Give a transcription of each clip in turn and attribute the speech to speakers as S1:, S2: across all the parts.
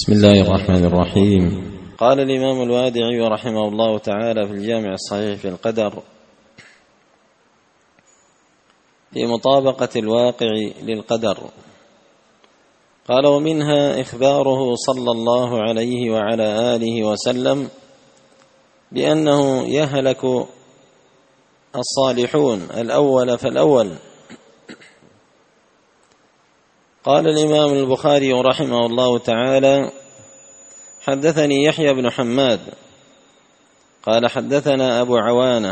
S1: بسم الله الرحمن الرحيم. قال الإمام الوادعي رحمه الله تعالى في الجامع الصحيح في القدر في مطابقة الواقع للقدر، قال: ومنها إخباره صلى الله عليه وعلى آله وسلم بأنه يهلك الصالحون الأول فالأول. قال الإمام البخاري رحمه الله تعالى: حدثني يحيى بن حماد قال حدثنا أبو عوانة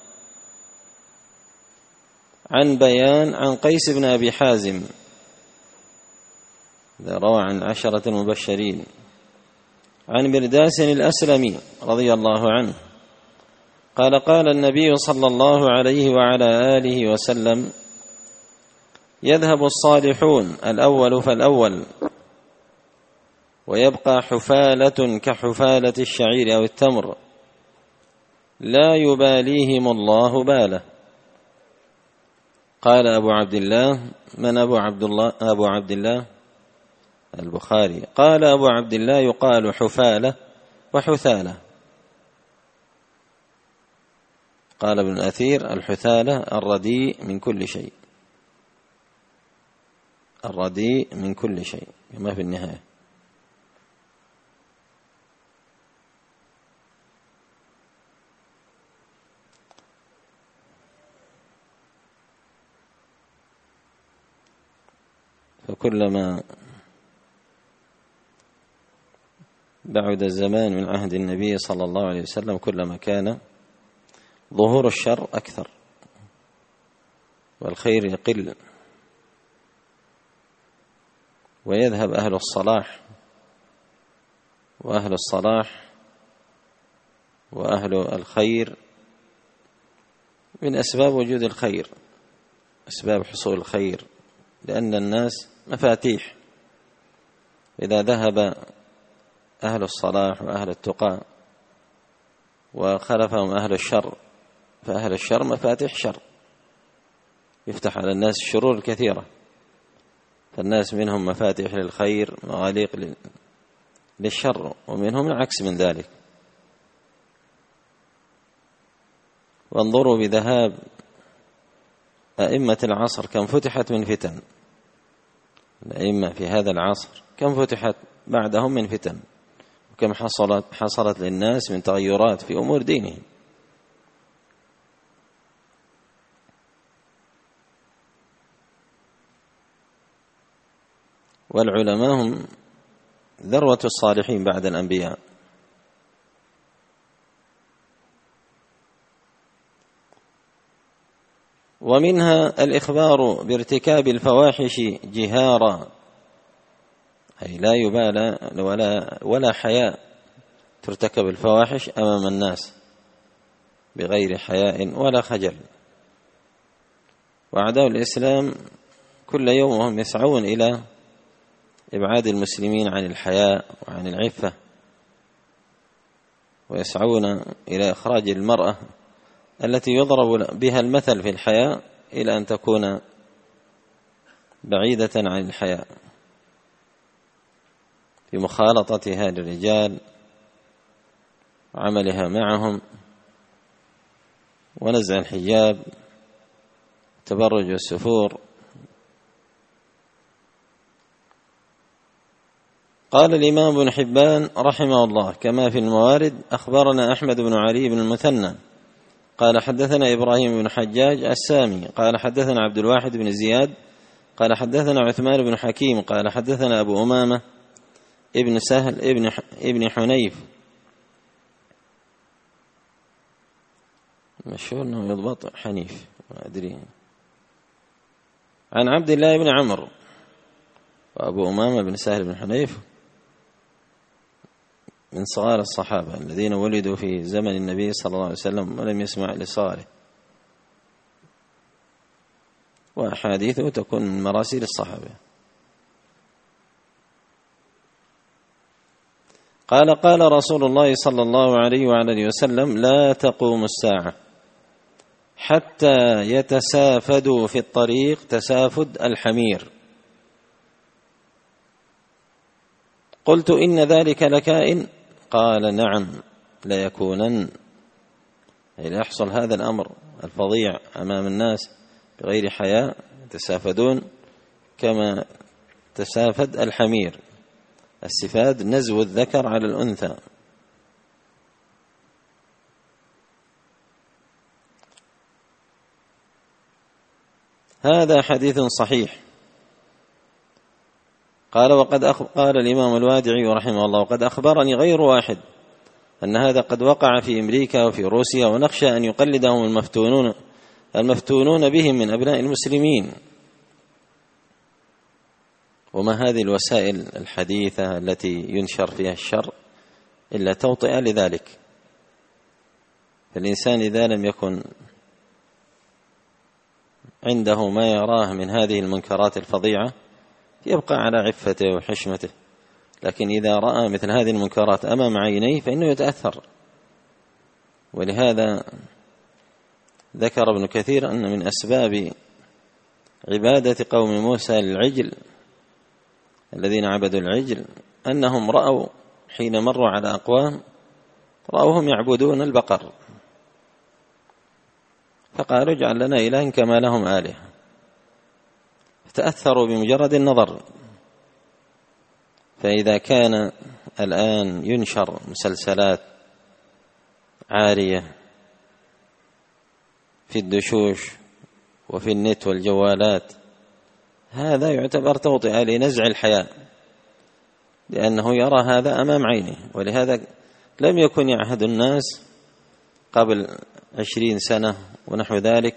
S1: عن بيان عن قيس بن أبي حازم، ذا روى عن 10 المبشرين، عن مرداس الأسلمي رضي الله عنه قال: قال النبي صلى الله عليه وعلى آله وسلم: يذهب الصالحون الأول فالأول، ويبقى حفالة كحفالة الشعير أو التمر لا يباليهم الله باله. قال أبو عبد الله: من أبو عبد الله البخاري. قال أبو عبد الله: يقال حفالة وحثالة. قال ابن الأثير: الحثالة الرديء من كل شيء، الرديء من كل شيء كما في النهاية. فكلما بعد الزمان من عهد النبي صلى الله عليه وسلم كلما كان ظهور الشر أكثر والخير يقل، ويذهب أهل الصلاح، وأهل الصلاح وأهل الخير من أسباب وجود الخير، أسباب حصول الخير، لأن الناس مفاتيح. إذا ذهب أهل الصلاح وأهل التقى وخلفهم أهل الشر، فأهل الشر مفاتيح شر، يفتح على الناس الشرور الكثيرة، فالناس منهم مفاتيح للخير مغاليق للشر، ومنهم العكس من ذلك. وانظروا بذهاب أئمة العصر كم فتحت من فتن، الأئمة في هذا العصر كم فتحت بعدهم من فتن، وكم حصلت للناس من تغيرات في أمور دينهم. والعلماء هم ذروة الصالحين بعد الأنبياء. ومنها الإخبار بارتكاب الفواحش جهارا، أي لا يبالى ولا حياء، ترتكب الفواحش أمام الناس بغير حياء ولا خجل. وأعداء الإسلام كل يوم هم يسعون إلى إبعاد المسلمين عن الحياء وعن العفة، ويسعون إلى إخراج المرأة التي يضرب بها المثل في الحياء إلى أن تكون بعيدة عن الحياء في مخالطتها للرجال وعملها معهم ونزع الحجاب تبرج والسفور. قال الإمام ابن حبان رحمه الله كما في الموارد: أخبرنا أحمد بن علي بن المثنى قال حدثنا إبراهيم بن حجاج السامي قال حدثنا عبد الواحد بن زياد قال حدثنا عثمان بن حكيم قال حدثنا أبو أمامة ابن سهل ابن حنيف، مشهور أنه يضبط حنيف ما أدري، عن عبد الله بن عمرو. وأبو أمامة بن سهل بن حنيف من صغار الصحابة الذين ولدوا في زمن النبي صلى الله عليه وسلم ولم يسمع لصغاره، وأحاديثه تكون من مراسيل الصحابة. قال: قال رسول الله صلى الله عليه وعلى وسلم: لا تقوم الساعة حتى يتسافدوا في الطريق تسافد الحمير. قلت إن ذلك لكائن؟ قال نعم ليكونن، أي ليحصل هذا الأمر الفظيع أمام الناس بغير حياء، يتسافدون كما تسافد الحمير. السفاد نزو الذكر على الأنثى. هذا حديث صحيح. قال قال الإمام الوادعي رحمه الله: وقد أخبرني غير واحد أن هذا قد وقع في أمريكا وفي روسيا، ونخشى أن يقلدهم المفتونون بهم من أبناء المسلمين. وما هذه الوسائل الحديثة التي ينشر فيها الشر إلا توطئة لذلك. فالإنسان إذا لم يكن عنده ما يراه من هذه المنكرات الفظيعة يبقى على عفته وحشمته، لكن إذا رأى مثل هذه المنكرات أمام عينيه فإنه يتأثر. ولهذا ذكر ابن كثير أن من أسباب عبادة قوم موسى للعجل الذين عبدوا العجل أنهم رأوا حين مروا على أقوام رأوهم يعبدون البقر، فقالوا اجعل لنا إلها كما لهم آلهة، فتأثروا بمجرد النظر. فإذا كان الآن ينشر مسلسلات عارية في الدشوش وفي النت والجوالات، هذا يعتبر توطئة لنزع الحياء، لأنه يرى هذا أمام عينه. ولهذا لم يكن يعهد الناس قبل 20 سنة ونحو ذلك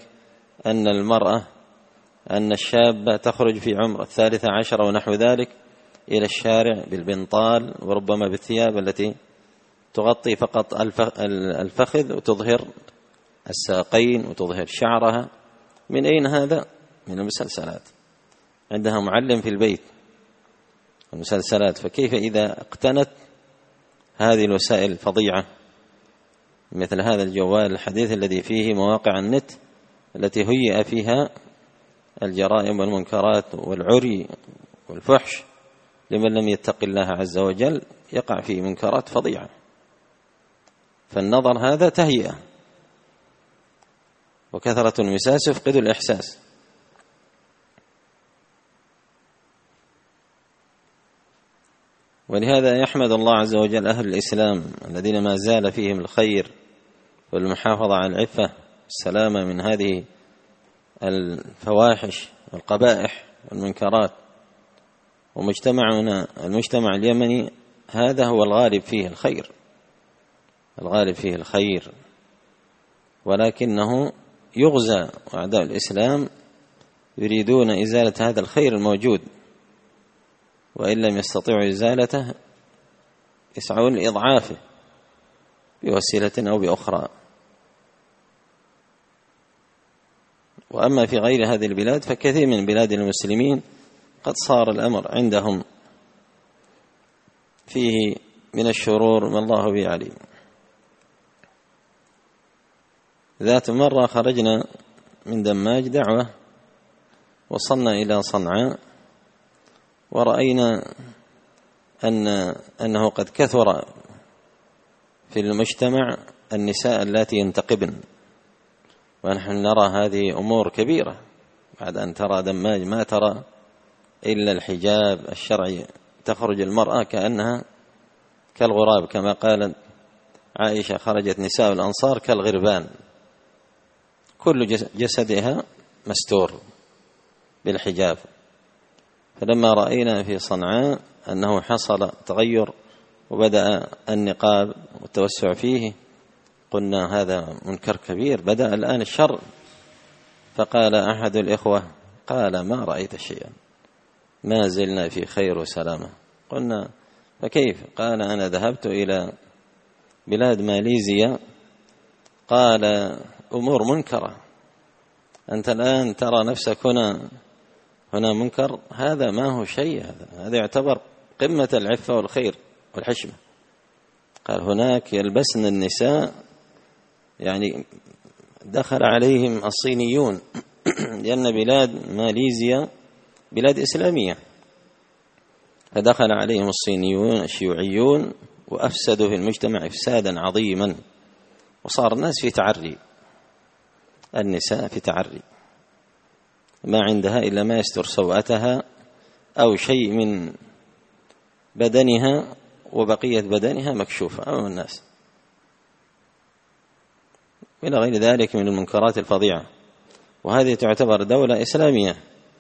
S1: أن الشابة تخرج في عمر 13 ونحو ذلك إلى الشارع بالبنطال وربما بالثياب التي تغطي فقط الفخذ وتظهر الساقين وتظهر شعرها. من أين هذا؟ من المسلسلات. عندها معلم في البيت المسلسلات. فكيف إذا اقتنت هذه الوسائل الفظيعة مثل هذا الجوال الحديث الذي فيه مواقع النت التي هيئ فيها الجرائم والمنكرات والعري والفحش، لمن لم يتق الله عز وجل يقع في منكرات فظيعة. فالنظر هذا تهيئة، وكثرة المساس يفقد الإحساس. ولهذا يحمد الله عز وجل أهل الإسلام الذين ما زال فيهم الخير والمحافظة على العفة والسلامة من هذه الفواحش والقبائح والمنكرات. ومجتمعنا المجتمع اليمني هذا هو الغالب فيه الخير، الغالب فيه الخير، ولكنه يغزى، وأعداء الإسلام يريدون إزالة هذا الخير الموجود، وإن لم يستطيعوا إزالته يسعون لإضعافه بوسيلة أو بأخرى. وأما في غير هذه البلاد فكثير من بلاد المسلمين قد صار الأمر عندهم فيه من الشرور ما الله به عليم. ذات مرة خرجنا من دماج دعوة، وصلنا إلى صنعاء، ورأينا أنه قد كثر في المجتمع النساء اللاتي ينتقبن، ونحن نرى هذه أمور كبيرة. بعد أن ترى دماج ما ترى إلا الحجاب الشرعي، تخرج المرأة كأنها كالغراب، كما قالت عائشة: خرجت نساء الأنصار كالغربان، كل جسدها مستور بالحجاب. فلما رأينا في صنعاء أنه حصل تغير وبدأ النقاب والتوسع فيه، قلنا هذا منكر كبير، بدأ الآن الشر. فقال أحد الإخوة: قال ما رأيت شيئا، ما زلنا في خير وسلامة. قلنا: فكيف؟ قال: أنا ذهبت إلى بلاد ماليزيا، قال: أمور منكرة، أنت الآن ترى نفسك هنا منكر، هذا ما هو شيء، هذا يعتبر قمة العفة والخير والحشمة. قال: هناك يلبسن النساء، يعني دخل عليهم الصينيون لأن بلاد ماليزيا بلاد إسلامية، فدخل عليهم الصينيون الشيوعيون وأفسدوا في المجتمع إفسادا عظيما، وصار الناس في تعري، النساء في تعري، ما عندها إلا ما يستر سوءتها أو شيء من بدنها وبقية بدنها مكشوفة أمام الناس، إلى غير ذلك من المنكرات الفظيعة. وهذه تعتبر دولة إسلامية.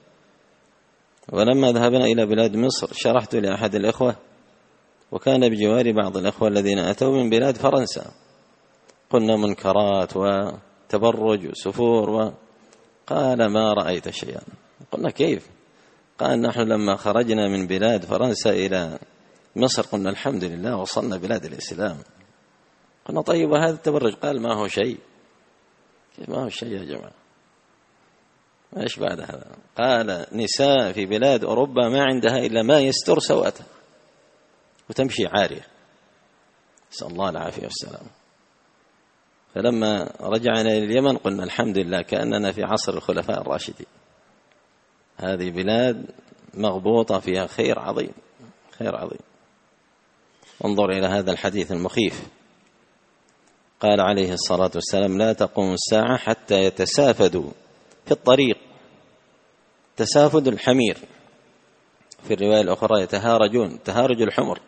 S1: ولما ذهبنا إلى بلاد مصر شرحت لأحد الإخوة، وكان بجوار بعض الإخوة الذين أتوا من بلاد فرنسا، قلنا منكرات وتبرج وسفور قال ما رأيت شيئا. قلنا كيف؟ قال نحن لما خرجنا من بلاد فرنسا إلى مصر قلنا الحمد لله وصلنا بلاد الإسلام. قلنا طيب وهذا التبرج؟ قال ما هو شيء. كيف ما هو شيء يا جماعة؟ ايش بعد هذا؟ قال نساء في بلاد أوروبا ما عندها إلا ما يستر سوءتها وتمشي عارية، نسأل الله العافية والسلام. فلما رجعنا إلى اليمن قلنا الحمد لله كأننا في عصر الخلفاء الراشدين. هذه بلاد مغبوطة فيها خير عظيم، خير عظيم. انظر إلى هذا الحديث المخيف، قال عليه الصلاة والسلام لا تقوم الساعة حتى يتسافدوا في الطريق تسافد الحمير، في الرواية الأخرى يتهارجون تهارج الحمر.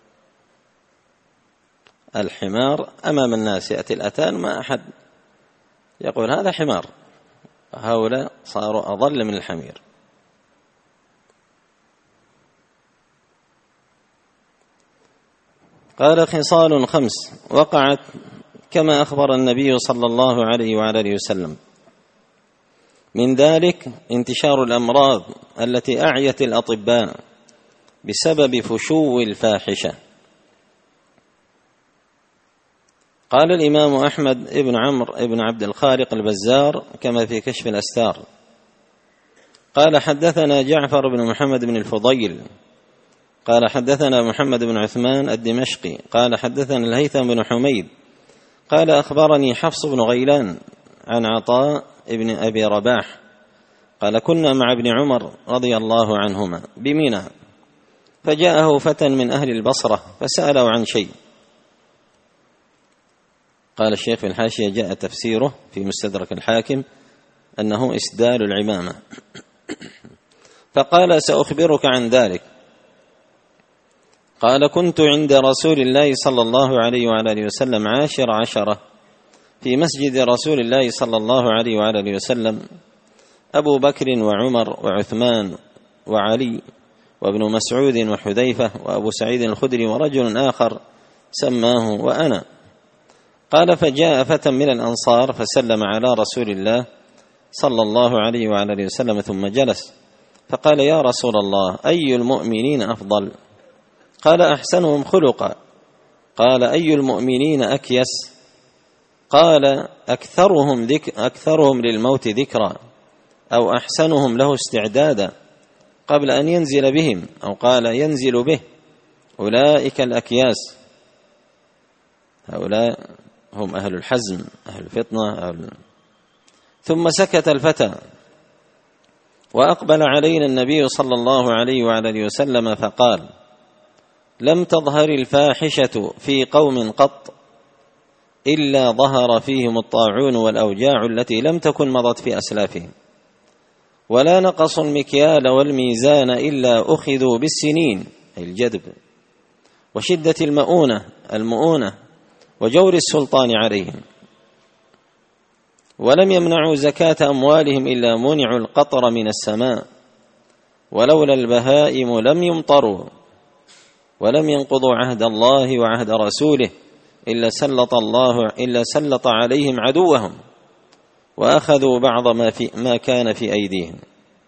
S1: الحمار أمام الناس يأتي الأتان ما أحد يقول هذا حمار، هؤلاء صاروا أضل من الحمير. قال خصال 5 وقعت كما أخبر النبي صلى الله عليه وعلى آله وسلم، من ذلك انتشار الأمراض التي أعيت الأطباء بسبب فشو الفاحشة. قال الإمام أحمد بن عمرو بن عبد الخالق البزار كما في كشف الأستار قال حدثنا جعفر بن محمد بن الفضيل قال حدثنا محمد بن عثمان الدمشقي قال حدثنا الهيثم بن حميد قال أخبرني حفص بن غيلان عن عطاء ابن أبي رباح قال كنا مع ابن عمر رضي الله عنهما بمنى، فجاءه فتى من أهل البصرة فسأله عن شيء. قال الشيخ في الحاشية جاء تفسيره في مستدرك الحاكم أنه إسدال العمامة. فقال سأخبرك عن ذلك. قال كنت عند رسول الله صلى الله عليه وعلى آله وسلم 10 في مسجد رسول الله صلى الله عليه وعلى آله وسلم أبو بكر وعمر وعثمان وعلي وابن مسعود وحذيفة وأبو سعيد الخدري ورجل آخر سماه وأنا. قال فجاء فتى من الأنصار فسلم على رسول الله صلى الله عليه وعلى آله وسلم ثم جلس، فقال يا رسول الله أي المؤمنين أفضل؟ قال أحسنهم خلقا. قال أي المؤمنين أكيس؟ قال أكثرهم للموت ذكرا أو أحسنهم له استعدادا قبل أن ينزل بهم، أو قال ينزل به، أولئك الأكياس. هؤلاء هم أهل الحزم أهل الفطنة ثم سكت الفتى وأقبل علينا النبي صلى الله عليه وعلى آله وسلم فقال لم تظهر الفاحشة في قوم قط إلا ظهر فيهم الطاعون والأوجاع التي لم تكن مضت في أسلافهم، ولا نقصوا المكيال والميزان إلا أخذوا بالسنين أي الجدب وشدة المؤونة وجور السلطان عليهم، ولم يمنعوا زكاة أموالهم إلا منعوا القطر من السماء، ولولا البهائم لم يمطروا، ولم ينقضوا عهد الله وعهد رسوله إلا سلط عليهم عدوهم وأخذوا بعض ما كان في أيديهم،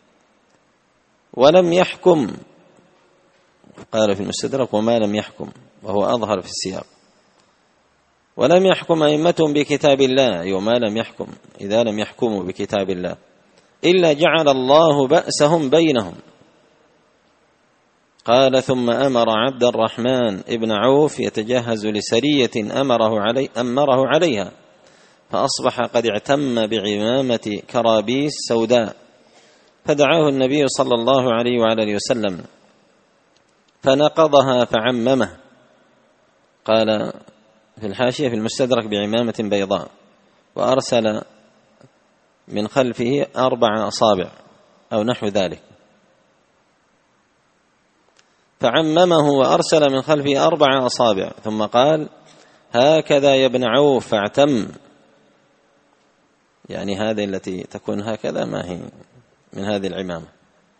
S1: ولم يحكم. قال في المستدرك وما لم يحكم، وهو أظهر في السياق. ولم يحكم أئمتهم بكتاب الله، وما لم يحكم إذا لم يحكموا بكتاب الله إلا جعل الله بأسهم بينهم. قال ثم أمر عبد الرحمن ابن عوف يتجهز لسرية أمره عليها، فأصبح قد اعتم بعمامة كرابيس سوداء، فدعاه النبي صلى الله عليه وعلى آله وسلم فنقضها فعممه. قال في الحاشية في المستدرك بعمامة بيضاء: وأرسل من خلفه 4 أصابع أو نحو ذلك، فعممه وأرسل من خلفه 4 أصابع، ثم قال: هكذا يا ابن عوف فاعتم. يعني هذه التي تكون هكذا ما هي من هذه العمامة.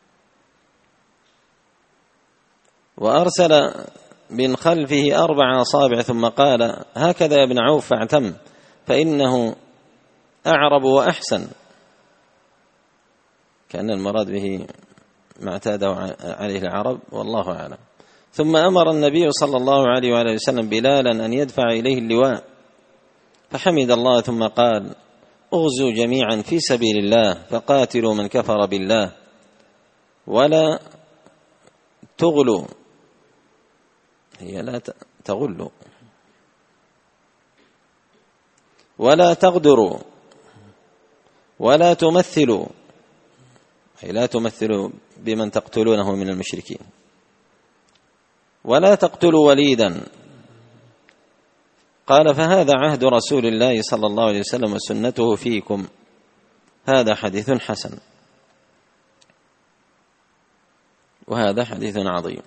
S1: وأرسل من خلفه 4 أصابع ثم قال: هكذا يا ابن عوف فاعتم، فإنه أعرب وأحسن. كأن المراد به ما اعتاده عليه العرب، والله أعلم. ثم أمر النبي صلى الله عليه وآله وسلم بلالا أن يدفع إليه اللواء، فحمد الله ثم قال: اغزوا جميعا في سبيل الله فقاتلوا من كفر بالله ولا تغلوا، هي لا تغلوا، ولا تغدروا، ولا تمثلوا، أي لا تمثلوا بمن تقتلونه من المشركين، ولا تقتلوا وليدا. قال: فهذا عهد رسول الله صلى الله عليه وسلم وسنته فيكم. هذا حديث حسن، وهذا حديث عظيم.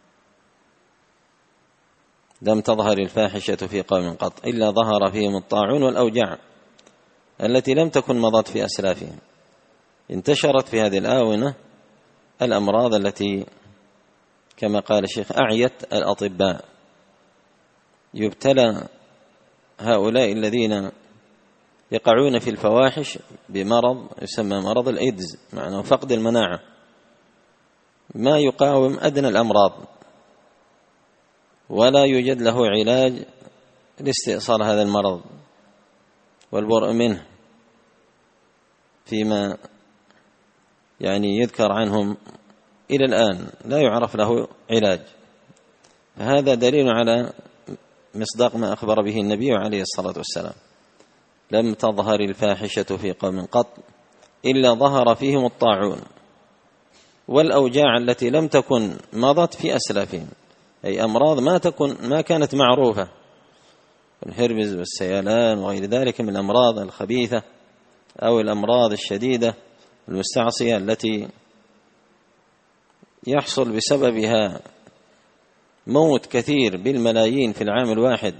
S1: لم تظهر الفاحشة في قوم قط إلا ظهر فيهم الطاعون والأوجاع التي لم تكن مضت في أسلافهم. انتشرت في هذه الآونة الأمراض التي كما قال الشيخ أعيت الأطباء. يبتلى هؤلاء الذين يقعون في الفواحش بمرض يسمى مرض الإيدز، معناه فقد المناعة، ما يقاوم أدنى الأمراض، ولا يوجد له علاج لاستئصال هذا المرض والبرء منه، فيما يعني يذكر عنهم إلى الآن لا يعرف له علاج. فهذا دليل على مصداق ما أخبر به النبي عليه الصلاة والسلام: لم تظهر الفاحشة في قوم قط إلا ظهر فيهم الطاعون والأوجاع التي لم تكن مضت في أسلافهم، أي أمراض ما كانت معروفة، الهربز والسيلان وغير ذلك من الأمراض الخبيثة أو الأمراض الشديدة المستعصية التي يحصل بسببها موت كثير بالملايين في العام الواحد.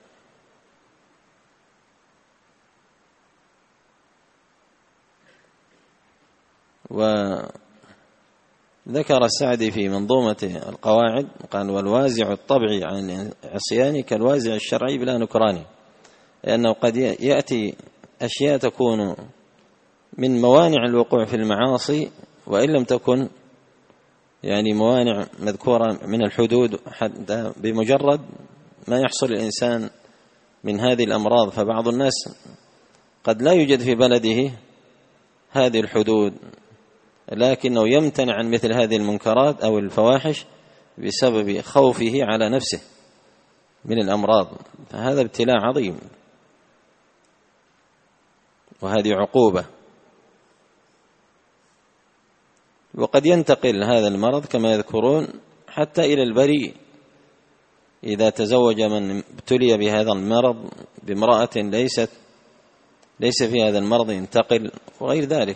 S1: وذكر السعدي في منظومة القواعد قال: والوازع الطبعي عن عصيانه كالوازع الشرعي بلا نكران، لأنه قد يأتي أشياء تكون من موانع الوقوع في المعاصي وإن لم تكن يعني موانع مذكورة من الحدود، حتى بمجرد ما يحصل الإنسان من هذه الأمراض. فبعض الناس قد لا يوجد في بلده هذه الحدود، لكنه يمتنع عن مثل هذه المنكرات أو الفواحش بسبب خوفه على نفسه من الأمراض، فهذا ابتلاء عظيم وهذه عقوبة. وقد ينتقل هذا المرض كما يذكرون حتى إلى البريء، إذا تزوج من ابتلي بهذا المرض بامرأة ليس في هذا المرض ينتقل وغير ذلك.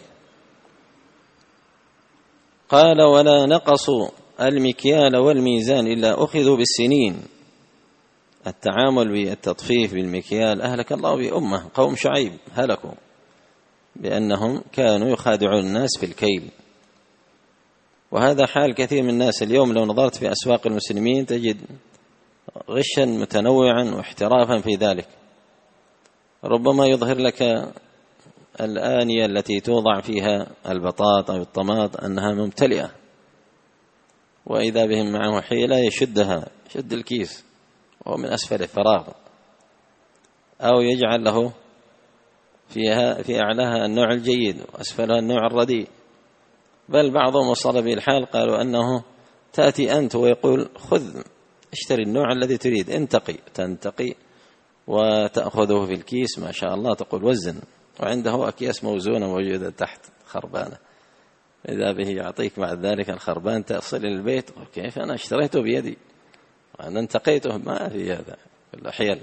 S1: قال: ولا نقصوا المكيال والميزان إلا أخذوا بالسنين. التعامل بالتطفيف بالمكيال أهلك الله بأمة قوم شعيب، هلكوا بأنهم كانوا يخادعون الناس في الكيل. وهذا حال كثير من الناس اليوم. لو نظرت في أسواق المسلمين تجد غشا متنوعا واحترافا في ذلك. ربما يظهر لك الآنية التي توضع فيها البطاط أو الطماط أنها ممتلئة، وإذا بهم معه حيلة يشدها، يشد الكيس وهو من أسفل فراغ، أو يجعل له في أعلاها النوع الجيد وأسفلها النوع الرديء. بل بعضهم وصل به الحال قالوا أنه تأتي أنت ويقول: خذ اشتري النوع الذي تريد، تنتقي وتأخذه في الكيس ما شاء الله، تقول وزن، وعنده أكياس موزونة موجودة تحت خربانة. إذا به يعطيك بعد ذلك الخربان تصل إلى البيت، كيف أنا اشتريته بيدي وأنا انتقيته، ما في هذا كله حيل.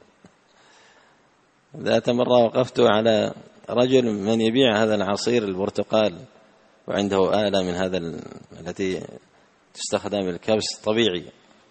S1: ذات مرة وقفت على رجل من يبيع هذا العصير البرتقال، وعنده آلة من هذا التي تستخدم الكبس طبيعي،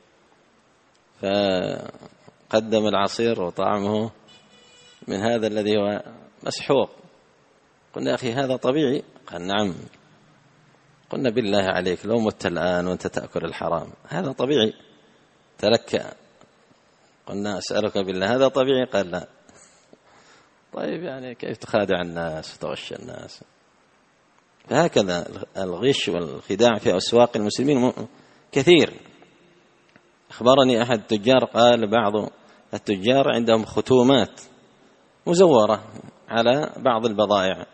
S1: فقدم العصير وطعمه من هذا الذي هو مسحوق. قلنا يا أخي هذا طبيعي؟ قال نعم. قلنا بالله عليك لو مت الآن وأنت تأكل الحرام هذا طبيعي؟ تلكأ. قلنا أسألك بالله هذا طبيعي؟ قال لا. طيب يعني كيف تخادع الناس وتغش الناس؟ فهكذا الغش والخداع في أسواق المسلمين كثير. أخبرني أحد التجار قال بعض التجار عندهم ختومات مزورة على بعض البضائع،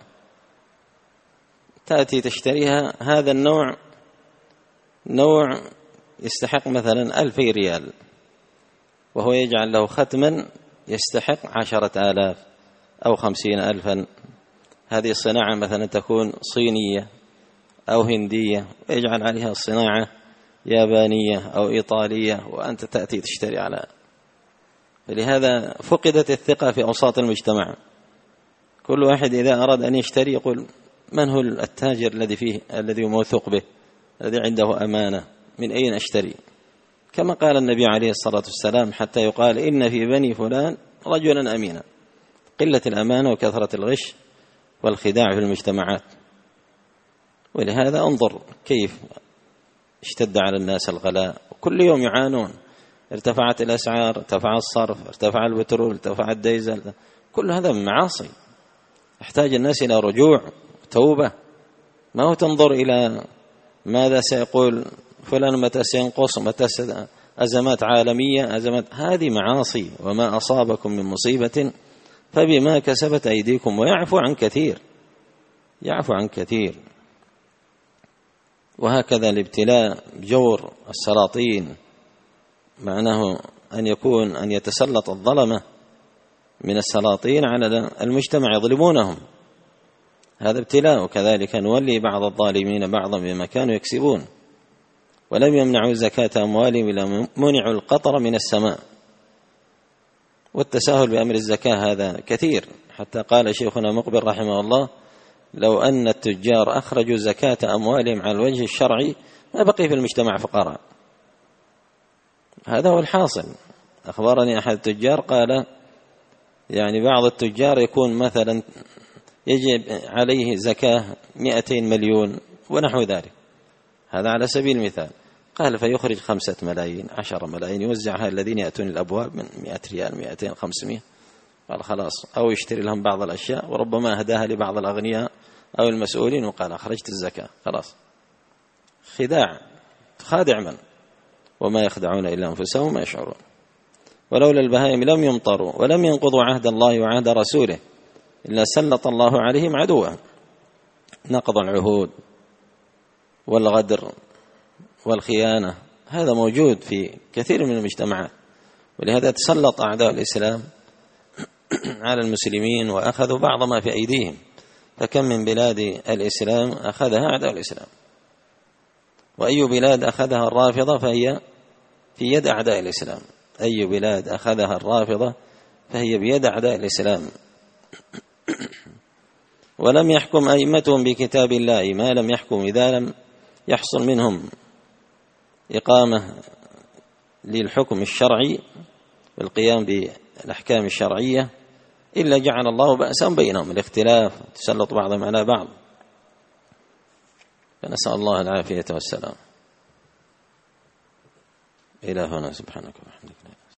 S1: تأتي تشتريها، هذا النوع نوع يستحق مثلا 2000 ريال، وهو يجعل له ختما يستحق 10,000 أو 50,000. هذه الصناعة مثلا تكون صينية أو هندية، ويجعل عليها الصناعة يابانية أو إيطالية، وأنت تأتي تشتري على. فلهذا فقدت الثقة في أوساط المجتمع. كل واحد إذا أراد أن يشتري يقول من هو التاجر الذي موثوق به، الذي عنده أمانة، من أين أشتري؟ كما قال النبي عليه الصلاة والسلام حتى يقال إن في بني فلان رجلا أمينا. قلة الأمانة وكثرة الغش والخداع في المجتمعات. ولهذا انظر كيف اشتد على الناس الغلاء، وكل يوم يعانون. ارتفعت الأسعار، ارتفع الصرف، ارتفع البترول، ارتفع الديزل، كل هذا من معاصي. يحتاج الناس إلى رجوع توبة، ما هو تنظر إلى ماذا سيقول فلان، متى سينقص، متى أزمات عالمية، أزمات. هذه معاصي. وما أصابكم من مصيبة فبما كسبت أيديكم ويعفو عن كثير، يعفو عن كثير. وهكذا الابتلاء بجور السلاطين، معناه أن يتسلط الظلمة من السلاطين على المجتمع يظلمونهم، هذا ابتلاء. وكذلك نولي بعض الظالمين بعضا بما كانوا يكسبون. ولم يمنعوا زكاة أموالهم إلا منعوا القطر من السماء. والتساهل بأمر الزكاة هذا كثير، حتى قال شيخنا مقبل رحمه الله لو أن التجار أخرجوا زكاة أموالهم على الوجه الشرعي ما بقي في المجتمع فقراء. هذا هو الحاصل. أخبرني أحد التجار قال يعني بعض التجار يكون مثلا يجب عليه زكاة 200 مليون ونحو ذلك، هذا على سبيل المثال. قال فيخرج 5 ملايين 10 ملايين يوزعها الذين يأتون الأبواب من 100 ريال 200 500. قال خلاص، أو يشتري لهم بعض الأشياء وربما هداها لبعض الأغنياء أو المسؤولين وقال أخرجت الزكاة. خلاص، خداع، تخادع من؟ وما يخدعون إلا أنفسهم ما يشعرون. ولولا البهائم لم يمطروا ولم ينقضوا عهد الله وعهد رسوله إلا سلط الله عليهم عدوا. نقض العهود والغدر والخيانة هذا موجود في كثير من المجتمعات، ولهذا تسلط أعداء الإسلام على المسلمين وأخذوا بعض ما في أيديهم. فكم من بلاد الإسلام أخذها أعداء الإسلام، وأي بلاد أخذها الرافضة فهي في يد أعداء الإسلام. أي بلاد أخذها الرافضة فهي بيد أعداء الإسلام. ولم يحكم أئمتهم بكتاب الله ما لم يحكم إذا لم يحصل منهم إقامة للحكم الشرعي والقيام بالأحكام الشرعية إلا جعل الله بأسا بينهم، الاختلاف تسلط بعضهم على بعض. فنسأل الله العافية والسلام. إلى هنا سبحانك وبحمدك.